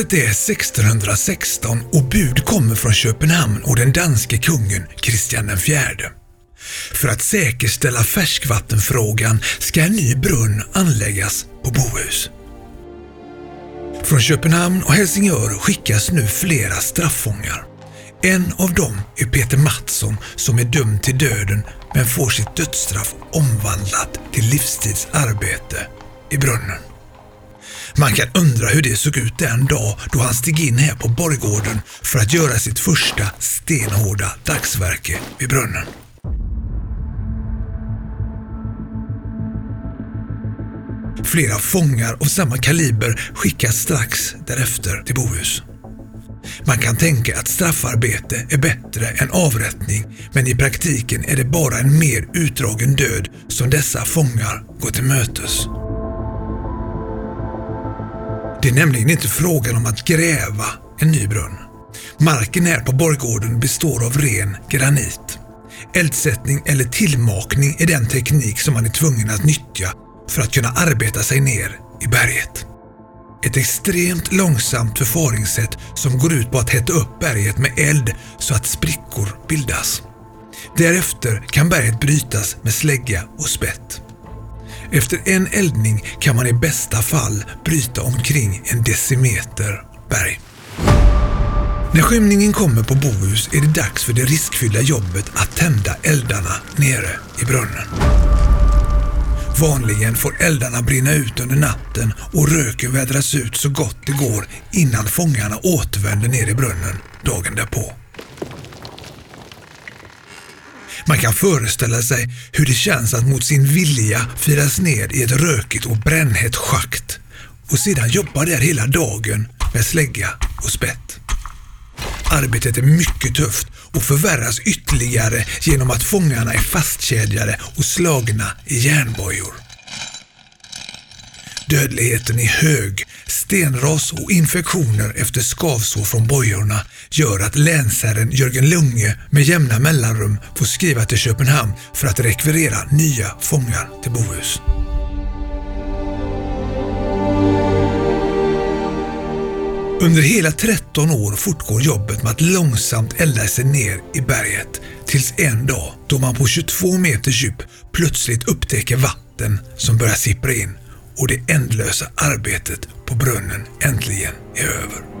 Året är 1616 och bud kommer från Köpenhamn och den danske kungen Kristian den fjärde. För att säkerställa färskvattenfrågan ska en ny brunn anläggas på Bohus. Från Köpenhamn och Helsingör skickas nu flera straffångar. En av dem är Peter Mattsson som är dömd till döden men får sitt dödsstraff omvandlat till livstidsarbete i brunnen. Man kan undra hur det såg ut den dag då han steg in här på borggården för att göra sitt första stenhårda dagsverke vid brunnen. Flera fångar av samma kaliber skickas strax därefter till Bohus. Man kan tänka att straffarbete är bättre än avrättning, men i praktiken är det bara en mer utdragen död som dessa fångar går till mötes. Det är nämligen inte frågan om att gräva en ny brunn. Marken här på borggården består av ren granit. Eldsättning eller tillmakning är den teknik som man är tvungen att nyttja för att kunna arbeta sig ner i berget. Ett extremt långsamt förfaringssätt som går ut på att hetta upp berget med eld så att sprickor bildas. Därefter kan berget brytas med slägga och spett. Efter en eldning kan man i bästa fall bryta omkring en decimeter berg. När skymningen kommer på Bohus är det dags för det riskfyllda jobbet att tända eldarna nere i brunnen. Vanligen får eldarna brinna ut under natten och röken vädras ut så gott det går innan fångarna återvänder ner i brunnen dagen därpå. Man kan föreställa sig hur det känns att mot sin vilja firas ner i ett rökigt och brännhett schakt och sedan jobba där hela dagen med slägga och spett. Arbetet är mycket tufft och förvärras ytterligare genom att fångarna är fastkedjade och slagna i järnbojor. Dödligheten är hög, stenras och infektioner efter skavsår från bojorna gör att länsherren Jörgen Lunge med jämna mellanrum får skriva till Köpenhamn för att rekvirera nya fångar till Bohus. Under hela 13 år fortgår jobbet med att långsamt elda sig ner i berget tills en dag då man på 22 meters djup plötsligt upptäcker vatten som börjar sippra in och det ändlösa arbetet på brunnen äntligen är över.